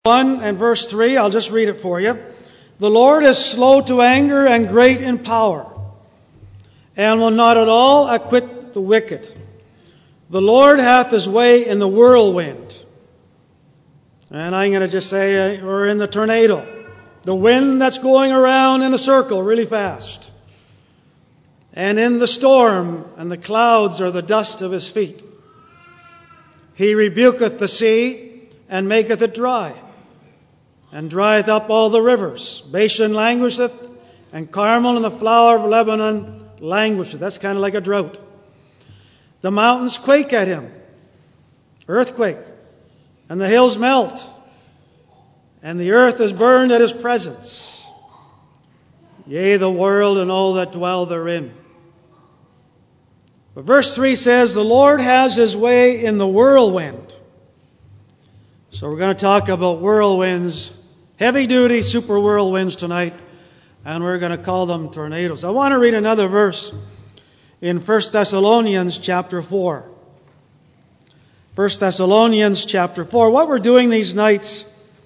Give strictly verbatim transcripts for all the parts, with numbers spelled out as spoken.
one and verse three, I'll just read it for you. The Lord is slow to anger and great in power, and will not at all acquit the wicked. The Lord hath his way in the whirlwind. And I'm going to just say, uh, or in the tornado. The wind that's going around in a circle really fast. And in the storm, and the clouds are the dust of his feet. He rebuketh the sea, and maketh it dry, and drieth up all the rivers. Bashan languisheth, and Carmel and the flower of Lebanon languisheth. That's kind of like a drought. The mountains quake at him, earthquake, and the hills melt, and the earth is burned at his presence. Yea, the world and all that dwell therein. But verse three says, the Lord has his way in the whirlwind. So we're going to talk about whirlwinds, heavy-duty super whirlwinds tonight, and we're going to call them tornadoes. I want to read another verse in First Thessalonians chapter four. First Thessalonians chapter four. What we're doing these nights,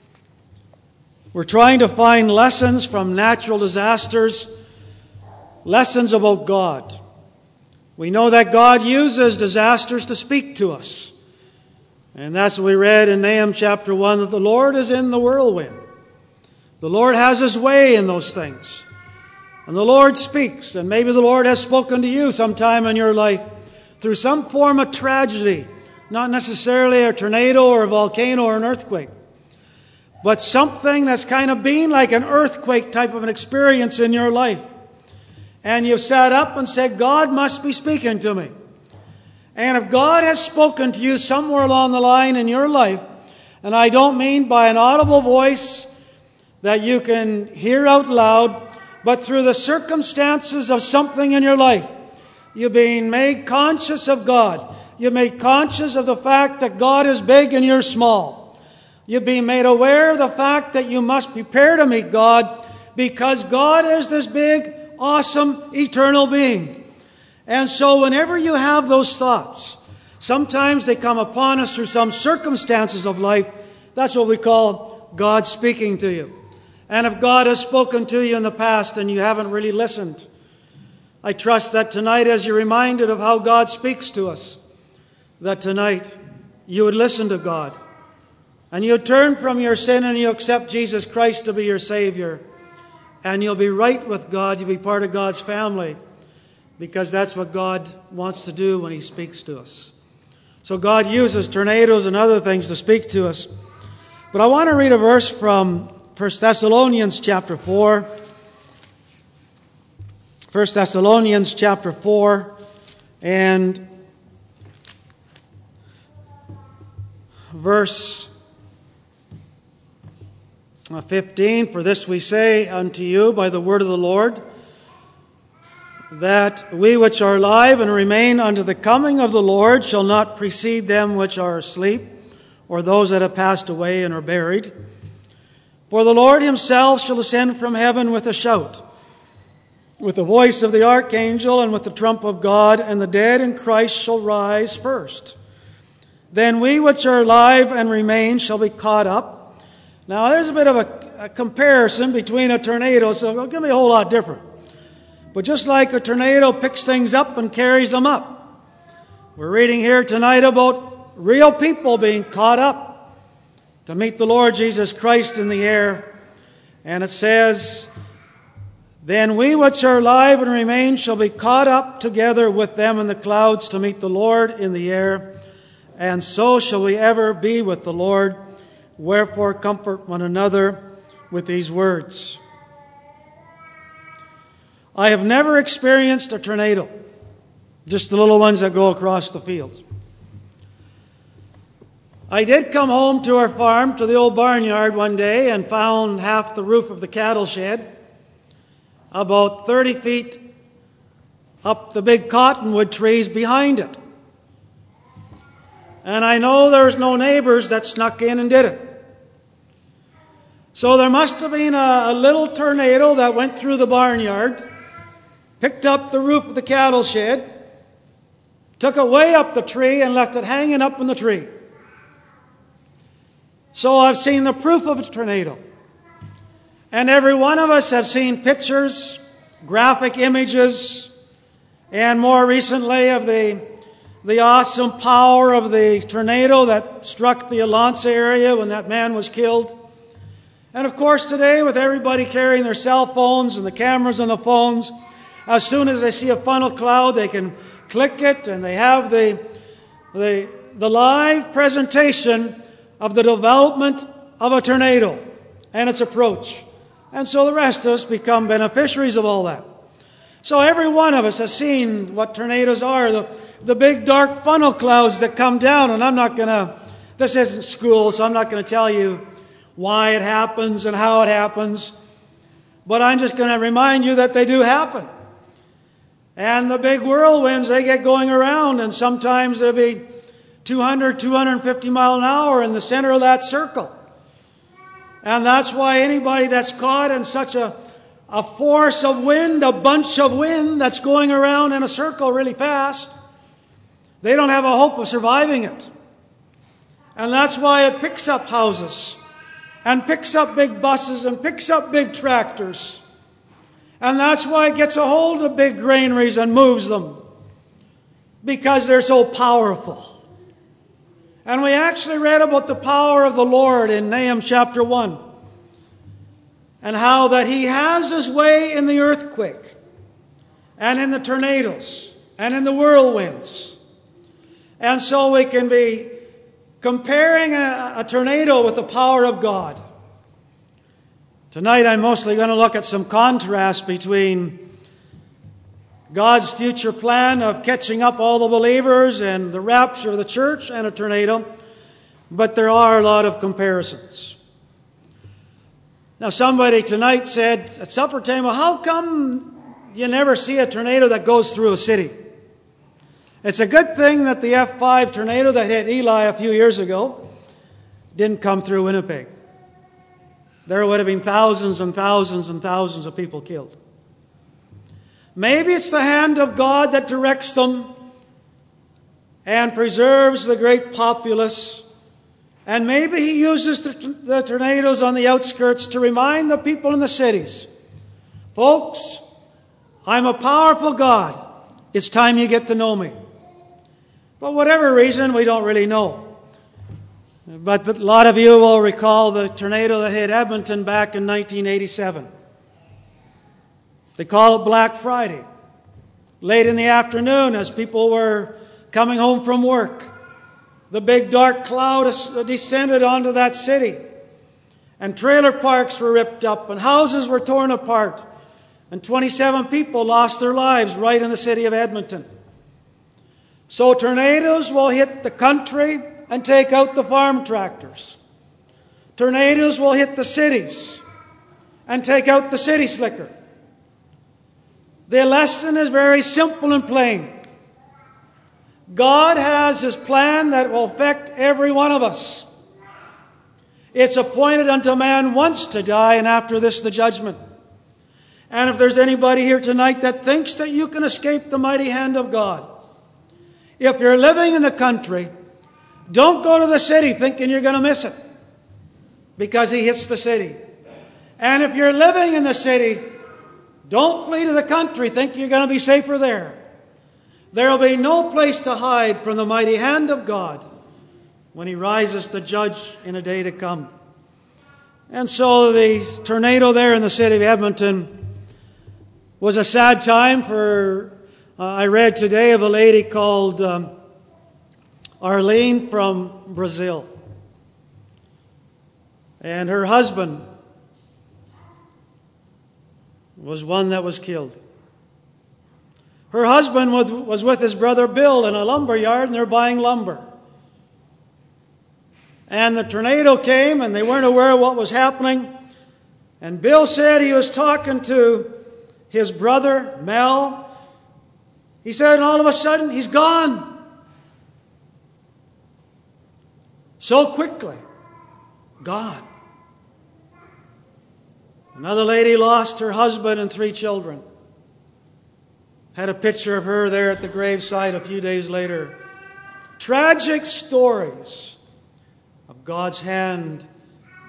we're trying to find lessons from natural disasters, lessons about God. We know that God uses disasters to speak to us. And that's what we read in Nahum chapter one, that the Lord is in the whirlwind. The Lord has his way in those things. And the Lord speaks. And maybe the Lord has spoken to you sometime in your life through some form of tragedy. Not necessarily a tornado or a volcano or an earthquake. But something that's kind of been like an earthquake type of an experience in your life. And you've sat up and said, God must be speaking to me. And if God has spoken to you somewhere along the line in your life, and I don't mean by an audible voice that you can hear out loud, but through the circumstances of something in your life, you're being made conscious of God. You're made conscious of the fact that God is big and you're small. You're being made aware of the fact that you must prepare to meet God because God is this big, awesome, eternal being. And so whenever you have those thoughts, sometimes they come upon us through some circumstances of life. That's what we call God speaking to you. And if God has spoken to you in the past and you haven't really listened, I trust that tonight, as you're reminded of how God speaks to us, that tonight you would listen to God. And you'll turn from your sin and you'll accept Jesus Christ to be your Savior. And you'll be right with God. You'll be part of God's family. Because that's what God wants to do when he speaks to us. So God uses tornadoes and other things to speak to us. But I want to read a verse from First Thessalonians chapter four. First Thessalonians chapter four. And verse fifteen. For this we say unto you by the word of the Lord, that we which are alive and remain unto the coming of the Lord shall not precede them which are asleep, or those that have passed away and are buried. For the Lord himself shall ascend from heaven with a shout, with the voice of the archangel, and with the trump of God, and the dead in Christ shall rise first. Then we which are alive and remain shall be caught up. Now there's a bit of a, a comparison between a tornado, so it's going to be a whole lot different. But just like a tornado picks things up and carries them up, we're reading here tonight about real people being caught up to meet the Lord Jesus Christ in the air. And it says, then we which are alive and remain shall be caught up together with them in the clouds to meet the Lord in the air. And so shall we ever be with the Lord. Wherefore comfort one another with these words. I have never experienced a tornado, just the little ones that go across the fields. I did come home to our farm, to the old barnyard one day, and found half the roof of the cattle shed, about thirty feet up the big cottonwood trees behind it. And I know there's no neighbors that snuck in and did it. So there must have been a, a little tornado that went through the barnyard, picked up the roof of the cattle shed, took it way up the tree and left it hanging up in the tree. So I've seen the proof of a tornado. And every one of us have seen pictures, graphic images, and more recently of the, the awesome power of the tornado that struck the Alonsa area when that man was killed. And of course today, with everybody carrying their cell phones and the cameras on the phones, as soon as they see a funnel cloud, they can click it and they have the, the, the live presentation of the development of a tornado and its approach. And so the rest of us become beneficiaries of all that. So every one of us has seen what tornadoes are, the, the big dark funnel clouds that come down. And I'm not going to, this isn't school, so I'm not going to tell you why it happens and how it happens. But I'm just going to remind you that they do happen. And the big whirlwinds, they get going around, and sometimes there'll be two hundred, two hundred fifty mile an hour in the center of that circle. And that's why anybody that's caught in such a, a force of wind, a bunch of wind that's going around in a circle really fast, they don't have a hope of surviving it. And that's why it picks up houses, and picks up big buses, and picks up big tractors. And that's why it gets a hold of big granaries and moves them, because they're so powerful. And we actually read about the power of the Lord in Nahum chapter one, and how that He has His way in the earthquake, and in the tornadoes, and in the whirlwinds. And so we can be comparing a, a tornado with the power of God. Tonight I'm mostly going to look at some contrast between God's future plan of catching up all the believers and the rapture of the church and a tornado, but there are a lot of comparisons. Now somebody tonight said at supper time, well, how come you never see a tornado that goes through a city? It's a good thing that the F five tornado that hit Eli a few years ago didn't come through Winnipeg. There would have been thousands and thousands and thousands of people killed. Maybe it's the hand of God that directs them and preserves the great populace. And maybe He uses the, the tornadoes on the outskirts to remind the people in the cities, folks, I'm a powerful God. It's time you get to know me. For whatever reason, we don't really know. But a lot of you will recall the tornado that hit Edmonton back in nineteen eighty-seven. They call it Black Friday. Late in the afternoon, as people were coming home from work, the big dark cloud descended onto that city. And trailer parks were ripped up, and houses were torn apart. And twenty-seven people lost their lives right in the city of Edmonton. So tornadoes will hit the country and take out the farm tractors. Tornadoes will hit the cities and take out the city slicker. The lesson is very simple and plain. God has His plan that will affect every one of us. It's appointed unto man once to die, and after this the judgment. And if there's anybody here tonight that thinks that you can escape the mighty hand of God, if you're living in the country, don't go to the city thinking you're going to miss it, because He hits the city. And if you're living in the city, don't flee to the country thinking you're going to be safer there. There will be no place to hide from the mighty hand of God when He rises to judge in a day to come. And so the tornado there in the city of Edmonton was a sad time for, uh, I read today of a lady called um, Arlene from Brazil. And her husband was one that was killed. Her husband was with his brother Bill in a lumber yard, and they're buying lumber. And the tornado came, and they weren't aware of what was happening. And Bill said he was talking to his brother, Mel. He said, and all of a sudden, he's gone. So quickly. Gone. Another lady lost her husband and three children. Had a picture of her there at the graveside a few days later. Tragic stories of God's hand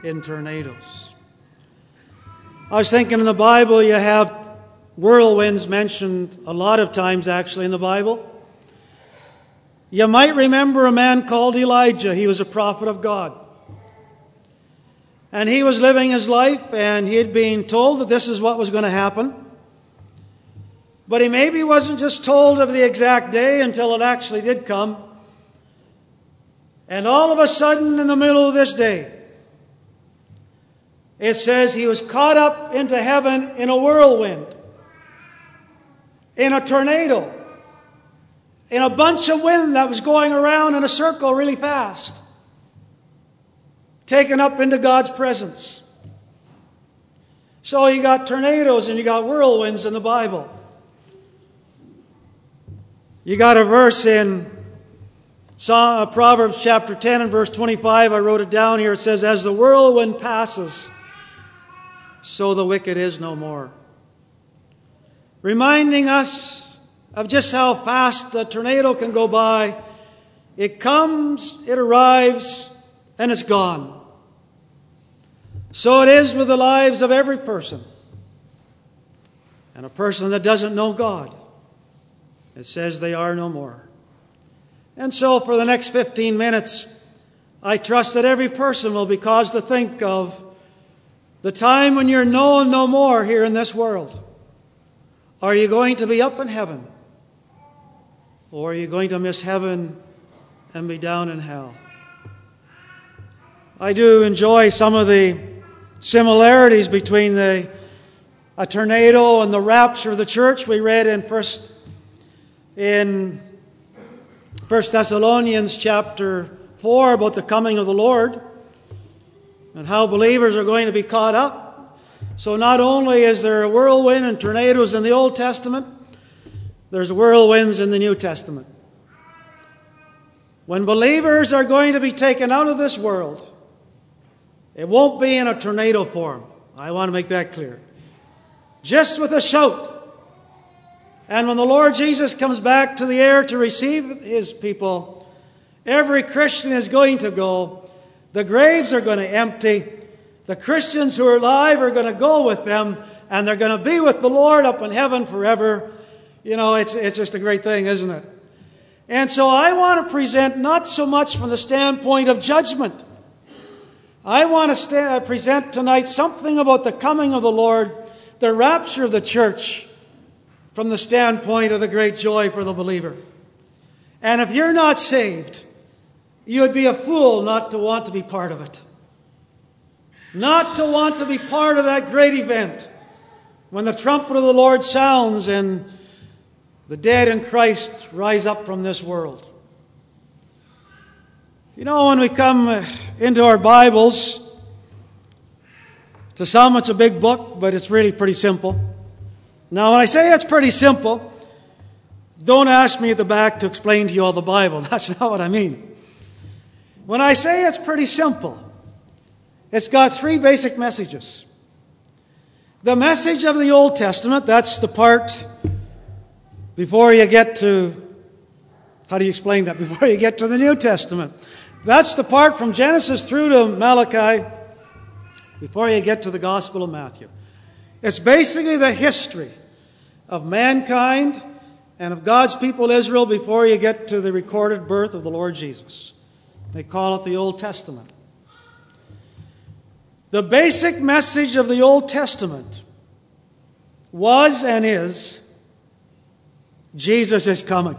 in tornadoes. I was thinking in the Bible you have whirlwinds mentioned a lot of times actually in the Bible. You might remember a man called Elijah. He was a prophet of God. And he was living his life, and he had been told that this is what was going to happen. But he maybe wasn't just told of the exact day until it actually did come. And all of a sudden, in the middle of this day, it says he was caught up into heaven in a whirlwind, in a tornado, in a bunch of wind that was going around in a circle really fast, taken up into God's presence. So you got tornadoes and you got whirlwinds in the Bible. You got a verse in Proverbs chapter ten and verse twenty-five. I wrote it down here. It says, "As the whirlwind passes, so the wicked is no more." Reminding us of just how fast a tornado can go by. It comes, it arrives, and it's gone. So it is with the lives of every person. And a person that doesn't know God, it says they are no more. And so for the next fifteen minutes, I trust that every person will be caused to think of the time when you're known no more here in this world. Are you going to be up in heaven? Or are you going to miss heaven and be down in hell? I do enjoy some of the similarities between the a tornado and the rapture of the church. We read in first in First Thessalonians chapter four about the coming of the Lord and how believers are going to be caught up. So not only is there a whirlwind and tornadoes in the Old Testament, there's whirlwinds in the New Testament. When believers are going to be taken out of this world, it won't be in a tornado form. I want to make that clear. Just with a shout. And when the Lord Jesus comes back to the air to receive His people, every Christian is going to go. The graves are going to empty. The Christians who are alive are going to go with them, and they're going to be with the Lord up in heaven forever. You know, it's, it's just a great thing, isn't it? And so I want to present not so much from the standpoint of judgment. I want to sta- present tonight something about the coming of the Lord, the rapture of the church, from the standpoint of the great joy for the believer. And if you're not saved, you would be a fool not to want to be part of it. Not to want to be part of that great event when the trumpet of the Lord sounds and the dead in Christ rise up from this world. You know, when we come into our Bibles, to some it's a big book, but it's really pretty simple. Now, when I say it's pretty simple, don't ask me at the back to explain to you all the Bible. That's not what I mean. When I say it's pretty simple, it's got three basic messages. The message of the Old Testament, that's the part before you get to, how do you explain that? Before you get to the New Testament. That's the part from Genesis through to Malachi before you get to the Gospel of Matthew. It's basically the history of mankind and of God's people Israel before you get to the recorded birth of the Lord Jesus. They call it the Old Testament. The basic message of the Old Testament was and is Jesus is coming.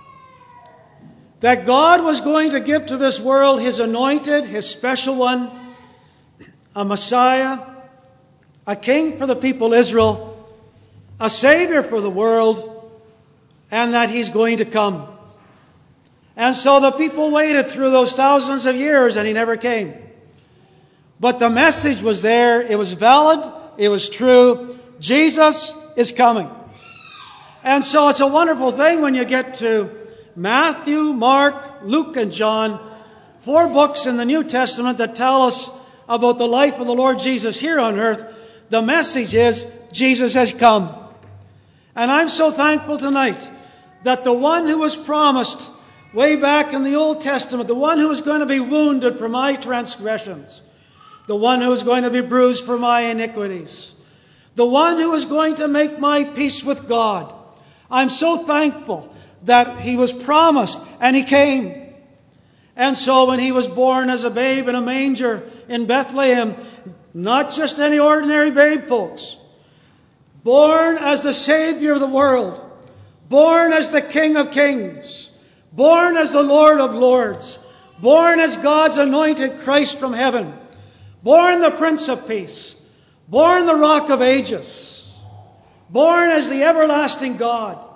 That God was going to give to this world His anointed, His special one, a Messiah, a king for the people Israel, a Savior for the world, and that He's going to come. And so the people waited through those thousands of years and He never came. But the message was there. It was valid. It was true. Jesus is coming. And so it's a wonderful thing when you get to Matthew, Mark, Luke, and John, four books in the New Testament that tell us about the life of the Lord Jesus here on earth. The message is Jesus has come. And I'm so thankful tonight that the one who was promised way back in the Old Testament, the one who was going to be wounded for my transgressions, the one who is going to be bruised for my iniquities, the one who is going to make my peace with God. I'm so thankful that he was promised and he came. And so when he was born as a babe in a manger in Bethlehem, not just any ordinary babe, folks, born as the Savior of the world, born as the King of Kings, born as the Lord of Lords, born as God's anointed Christ from heaven, born the Prince of Peace, born the Rock of Ages, born as the everlasting God.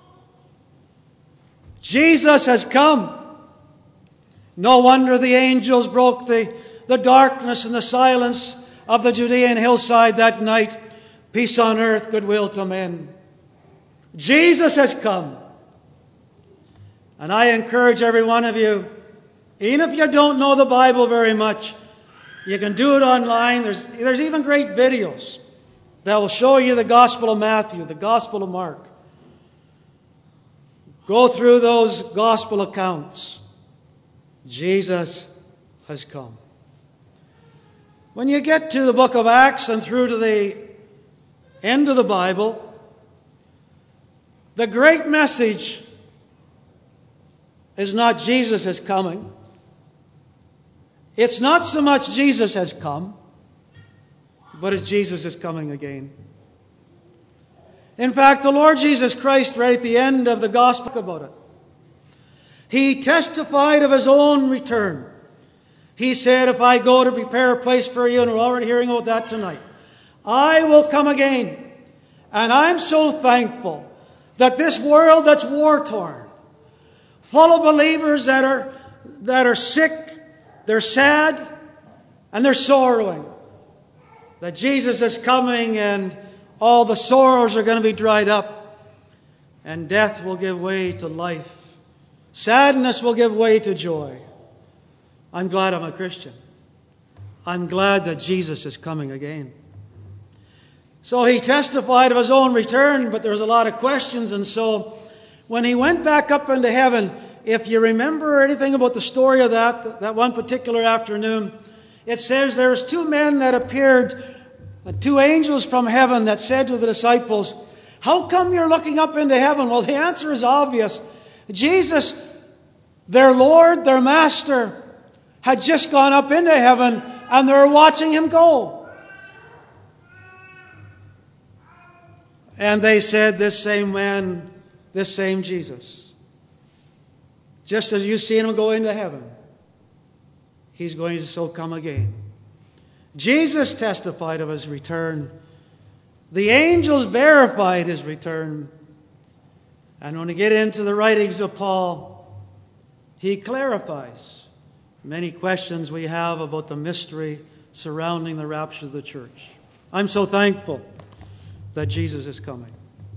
Jesus has come. No wonder the angels broke the, the darkness and the silence of the Judean hillside that night. Peace on earth, goodwill to men. Jesus has come. And I encourage every one of you, even if you don't know the Bible very much, you can do it online. There's, there's even great videos that will show you the Gospel of Matthew, the Gospel of Mark. Go through those Gospel accounts. Jesus has come. When you get to the book of Acts and through to the end of the Bible, the great message is not Jesus is coming. It's not so much Jesus has come, but it's Jesus is coming again. In fact, the Lord Jesus Christ, right at the end of the gospel about it, he testified of his own return. He said, if I go to prepare a place for you, and we're already hearing about that tonight, I will come again. And I'm so thankful that this world that's war-torn, full of believers that are, that are sick, they're sad, and they're sorrowing, that Jesus is coming and all the sorrows are going to be dried up, and death will give way to life. Sadness will give way to joy. I'm glad I'm a Christian. I'm glad that Jesus is coming again. So he testified of his own return, but there was a lot of questions. And so when he went back up into heaven, if you remember anything about the story of that, that one particular afternoon, it says there was two men that appeared, two angels from heaven that said to the disciples, how come you're looking up into heaven? Well, the answer is obvious. Jesus, their Lord, their Master, had just gone up into heaven, and they're watching him go. And they said, this same man, this same Jesus, just as you've seen him go into heaven, he's going to so come again. Jesus testified of his return. The angels verified his return. And when we get into the writings of Paul, he clarifies many questions we have about the mystery surrounding the rapture of the church. I'm so thankful that Jesus is coming.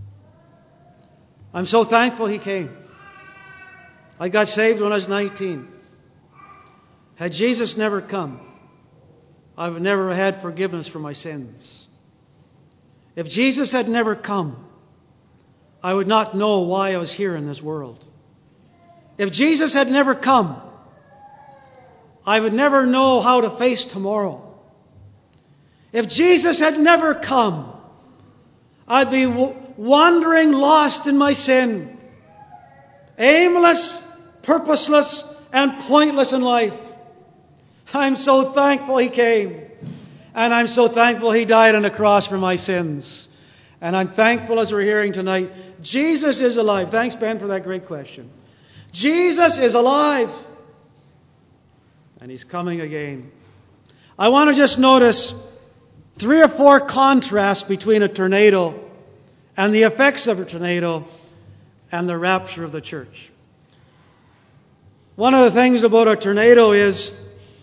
I'm so thankful he came. I got saved when I was nineteen. Had Jesus never come, I would never have had forgiveness for my sins. If Jesus had never come, I would not know why I was here in this world. If Jesus had never come, I would never know how to face tomorrow. If Jesus had never come, I'd be wandering lost in my sin, aimless, purposeless, and pointless in life. I'm so thankful he came. And I'm so thankful he died on the cross for my sins. And I'm thankful, as we're hearing tonight, Jesus is alive. Thanks, Ben, for that great question. Jesus is alive. And he's coming again. I want to just notice three or four contrasts between a tornado and the effects of a tornado and the rapture of the church. One of the things about a tornado is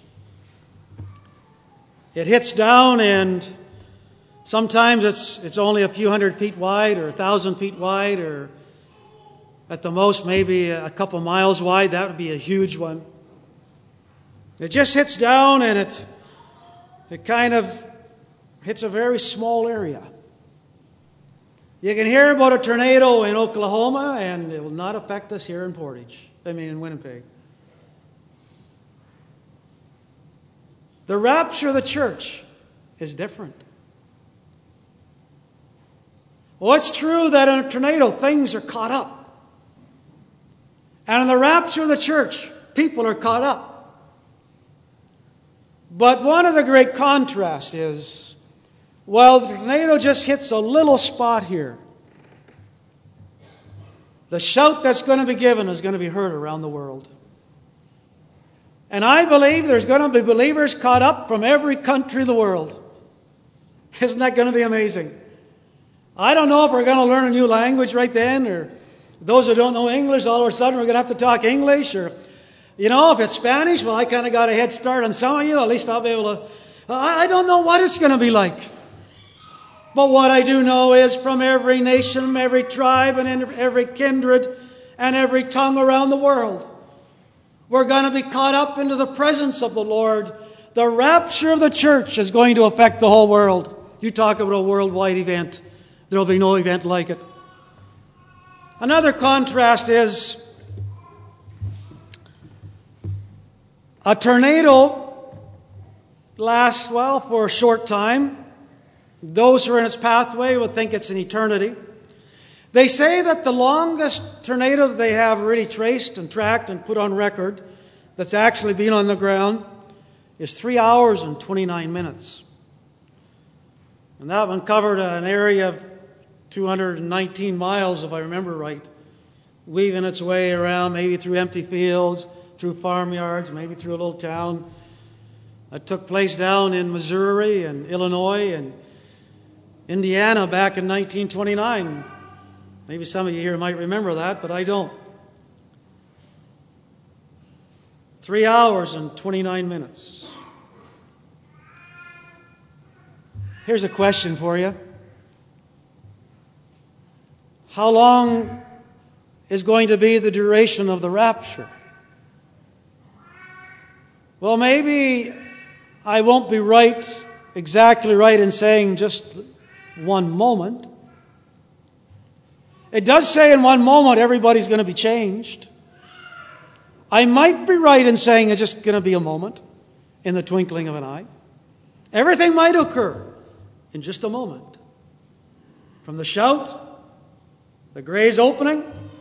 it hits down, and sometimes it's it's only a few hundred feet wide or a thousand feet wide, or at the most maybe a couple miles wide. That would be a huge one. It just hits down, and it it kind of hits a very small area. You can hear about a tornado in Oklahoma, and it will not affect us here in Portage. I mean, in Winnipeg. The rapture of the church is different. Well, it's true that in a tornado, things are caught up. And in the rapture of the church, people are caught up. But one of the great contrasts is, while the tornado just hits a little spot here, the shout that's going to be given is going to be heard around the world. And I believe there's going to be believers caught up from every country of the world. Isn't that going to be amazing? I don't know if we're going to learn a new language right then, or those who don't know English, all of a sudden we're going to have to talk English, or, you know, if it's Spanish, well, I kind of got a head start on some of you. At least I'll be able to. I don't know what it's going to be like. But what I do know is from every nation, every tribe, and every kindred, and every tongue around the world, we're going to be caught up into the presence of the Lord. The rapture of the church is going to affect the whole world. You talk about a worldwide event. There will be no event like it. Another contrast is a tornado lasts, well, for a short time. Those who are in its pathway would think it's an eternity. They say that the longest tornado that they have really traced and tracked and put on record that's actually been on the ground is three hours and twenty-nine minutes. And that one covered an area of two hundred nineteen miles, if I remember right, weaving its way around, maybe through empty fields, through farmyards, maybe through a little town. It took place down in Missouri and Illinois and Indiana back in nineteen twenty-nine. Maybe some of you here might remember that, but I don't. Three hours and twenty-nine minutes. Here's a question for you. How long is going to be the duration of the rapture? Well, maybe I won't be right, exactly right in saying just one moment. It does say in one moment everybody's going to be changed. I might be right in saying it's just going to be a moment, in the twinkling of an eye. Everything might occur in just a moment. From the shout, the graves opening,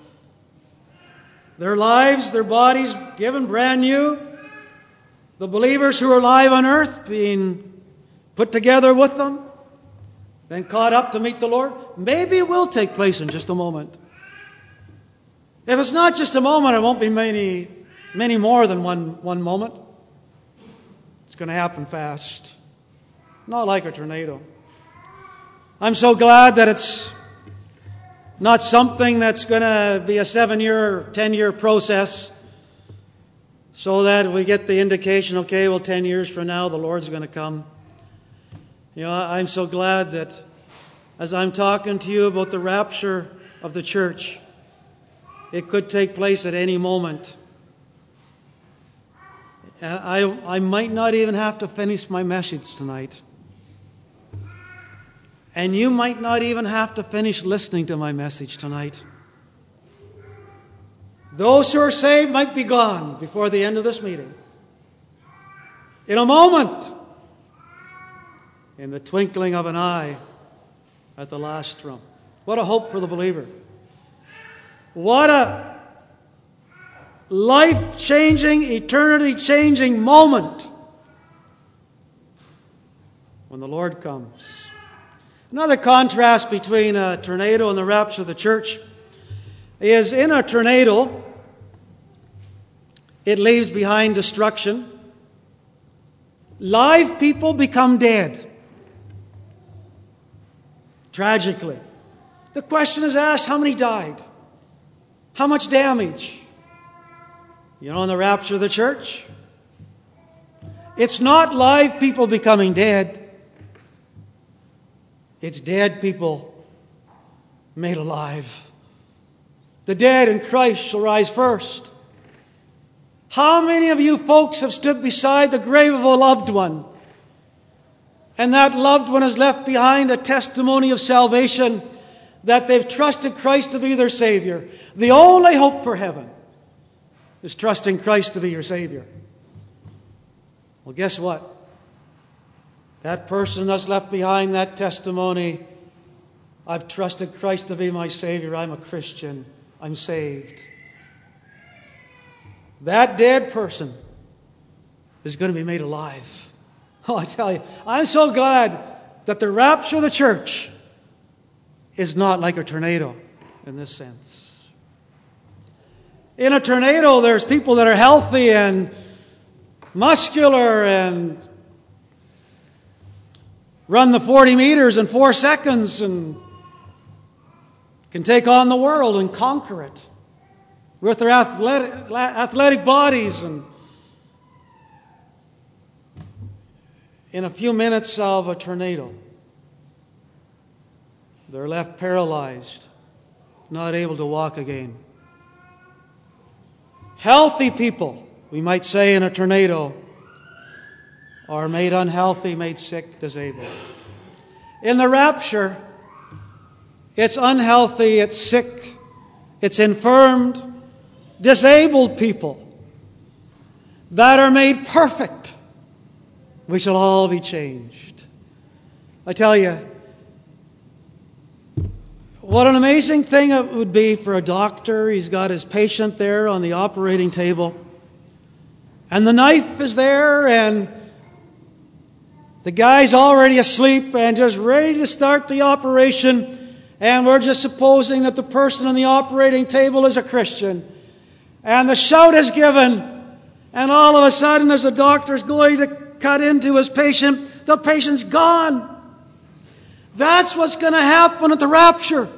their lives, their bodies given brand new, the believers who are alive on earth being put together with them, then caught up to meet the Lord. Maybe it will take place in just a moment. If it's not just a moment, it won't be many, many more than one, one moment. It's going to happen fast. Not like a tornado. I'm so glad that it's not something that's going to be a seven-year, ten-year process, so that we get the indication, okay, well, ten years from now, the Lord's going to come. You know, I'm so glad that as I'm talking to you about the rapture of the church, it could take place at any moment. And I, I might not even have to finish my message tonight. And you might not even have to finish listening to my message tonight. Those who are saved might be gone before the end of this meeting. In a moment, in the twinkling of an eye, at the last trump. What a hope for the believer. What a life-changing, eternity-changing moment when the Lord comes. Another contrast between a tornado and the rapture of the church is in a tornado, it leaves behind destruction. Live people become dead. Tragically. The question is asked, how many died? How much damage? You know, in the rapture of the church, it's not live people becoming dead. It's dead people made alive. The dead in Christ shall rise first. How many of you folks have stood beside the grave of a loved one, and that loved one has left behind a testimony of salvation, that they've trusted Christ to be their Savior? The only hope for heaven is trusting Christ to be your Savior. Well, guess what? That person that's left behind that testimony, I've trusted Christ to be my Savior. I'm a Christian. I'm saved. That dead person is going to be made alive. Oh, I tell you, I'm so glad that the rapture of the church is not like a tornado in this sense. In a tornado, there's people that are healthy and muscular and run the forty meters in four seconds and can take on the world and conquer it with their athletic, athletic bodies. And in a few minutes of a tornado, they're left paralyzed, not able to walk again. Healthy people, we might say, in a tornado, are made unhealthy, made sick, disabled. In the rapture, it's unhealthy, it's sick, it's infirmed, disabled people that are made perfect. We shall all be changed. I tell you, what an amazing thing it would be for a doctor. He's got his patient there on the operating table, and the knife is there, and the guy's already asleep and just ready to start the operation, and we're just supposing that the person on the operating table is a Christian. And the shout is given, and all of a sudden, as the doctor's going to cut into his patient, the patient's gone. That's what's going to happen at the rapture.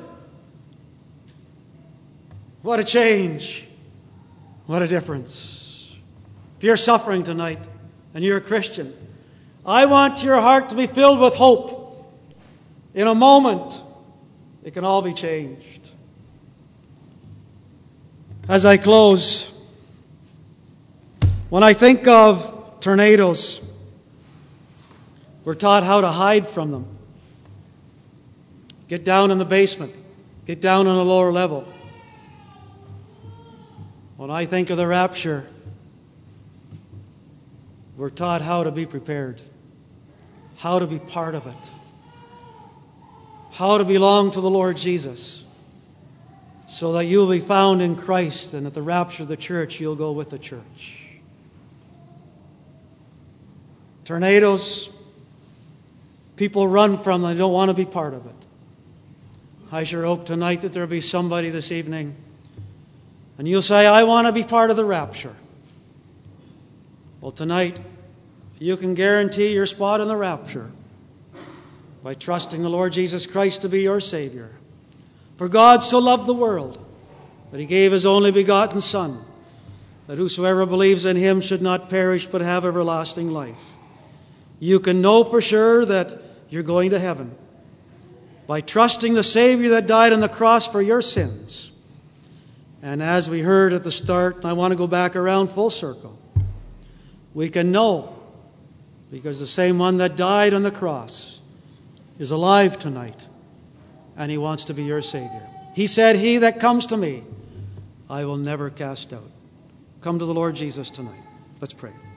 What a change. What a difference. If you're suffering tonight and you're a Christian, I want your heart to be filled with hope. In a moment, it can all be changed. As I close, when I think of tornadoes, we're taught how to hide from them. Get down in the basement. Get down on a lower level. When I think of the rapture, we're taught how to be prepared, how to be part of it, how to belong to the Lord Jesus, so that you'll be found in Christ, and at the rapture of the church, you'll go with the church. Tornadoes, people run from them. They don't want to be part of it. I sure hope tonight that there'll be somebody this evening, and you'll say, I want to be part of the rapture. Well, tonight, you can guarantee your spot in the rapture by trusting the Lord Jesus Christ to be your Savior. For God so loved the world that He gave His only begotten Son, that whosoever believes in Him should not perish but have everlasting life. You can know for sure that you're going to heaven by trusting the Savior that died on the cross for your sins. And as we heard at the start, I want to go back around full circle. We can know because the same one that died on the cross is alive tonight, and He wants to be your Savior. He said, he that comes to me, I will never cast out. Come to the Lord Jesus tonight. Let's pray.